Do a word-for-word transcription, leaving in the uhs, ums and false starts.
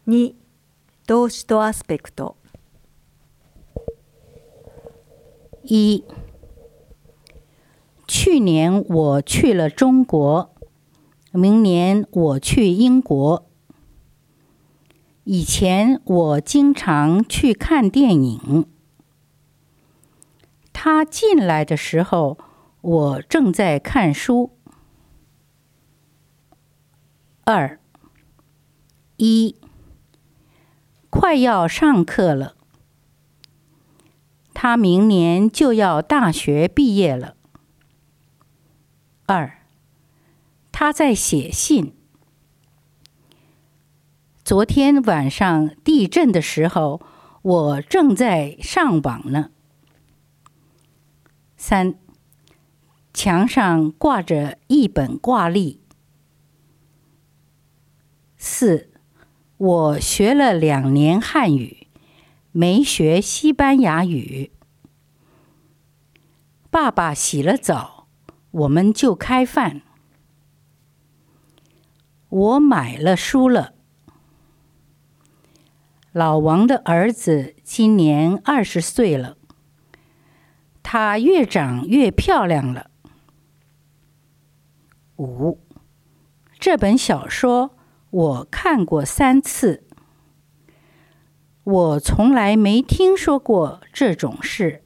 に、動詞とアスペクト。 一，去年我去了中国，明年我去英国。以前我经常去看电影。他进来的时候，我正在看书。二，一，快要上课了。他明年就要大学毕业了。二，他在写信。昨天晚上地震的时候，我正在上网呢。三，墙上挂着一本挂历。四，我学了两年汉语，没学西班牙语。爸爸洗了澡，我们就开饭。我买了书了。老王的儿子今年二十岁了，他越长越漂亮了。五，这本小说我看过三次，我从来没听说过这种事。